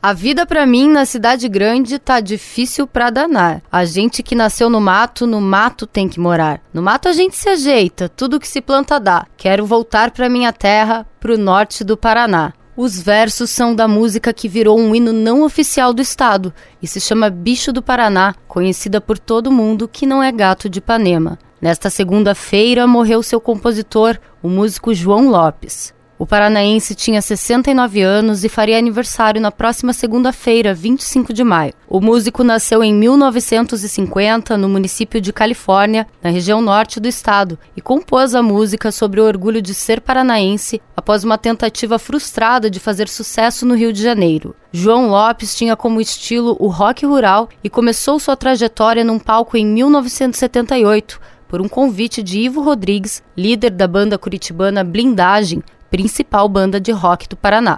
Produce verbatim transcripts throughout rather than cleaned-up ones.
A vida pra mim na cidade grande tá difícil pra danar. A gente que nasceu no mato, no mato tem que morar. No mato a gente se ajeita, tudo que se planta dá. Quero voltar pra minha terra, pro norte do Paraná. Os versos são da música que virou um hino não oficial do estado e se chama Bicho do Paraná, conhecida por todo mundo que não é gato de Ipanema. Nesta segunda-feira morreu seu compositor, o músico João Lopes. O paranaense tinha sessenta e nove anos e faria aniversário na próxima segunda-feira, vinte e cinco de maio. O músico nasceu em mil novecentos e cinquenta no município de Califórnia, na região norte do estado, e compôs a música sobre o orgulho de ser paranaense após uma tentativa frustrada de fazer sucesso no Rio de Janeiro. João Lopes tinha como estilo o rock rural e começou sua trajetória num palco em mil novecentos e setenta e oito, por um convite de Ivo Rodrigues, líder da banda curitibana Blindagem, principal banda de rock do Paraná.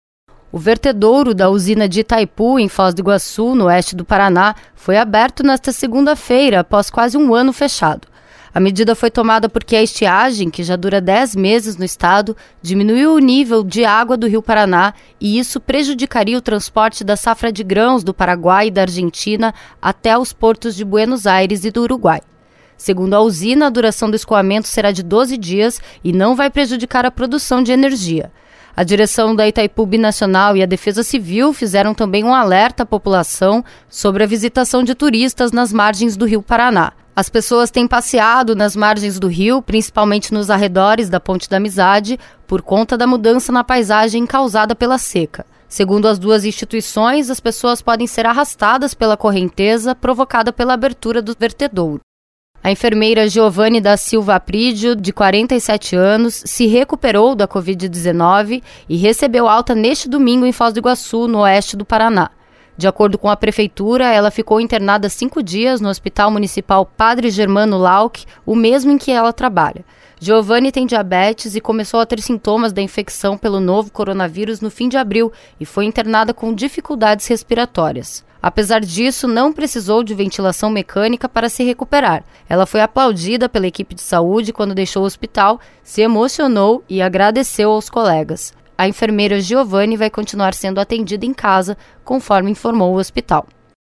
O vertedouro da usina de Itaipu, em Foz do Iguaçu, no oeste do Paraná, foi aberto nesta segunda-feira, após quase um ano fechado. A medida foi tomada porque a estiagem, que já dura dez meses no estado, diminuiu o nível de água do Rio Paraná e isso prejudicaria o transporte da safra de grãos do Paraguai e da Argentina até os portos de Buenos Aires e do Uruguai. Segundo a usina, a duração do escoamento será de doze dias e não vai prejudicar a produção de energia. A direção da Itaipu Binacional e a Defesa Civil fizeram também um alerta à população sobre a visitação de turistas nas margens do Rio Paraná. As pessoas têm passeado nas margens do rio, principalmente nos arredores da Ponte da Amizade, por conta da mudança na paisagem causada pela seca. Segundo as duas instituições, as pessoas podem ser arrastadas pela correnteza provocada pela abertura do vertedouro. A enfermeira Giovane da Silva Aprídio, de quarenta e sete anos, se recuperou da covid dezenove e recebeu alta neste domingo em Foz do Iguaçu, no oeste do Paraná. De acordo com a prefeitura, ela ficou internada cinco dias no Hospital Municipal Padre Germano Lauck, o mesmo em que ela trabalha. Giovane tem diabetes e começou a ter sintomas da infecção pelo novo coronavírus no fim de abril e foi internada com dificuldades respiratórias. Apesar disso, não precisou de ventilação mecânica para se recuperar. Ela foi aplaudida pela equipe de saúde quando deixou o hospital, se emocionou e agradeceu aos colegas. A enfermeira Giovane vai continuar sendo atendida em casa, conforme informou o hospital.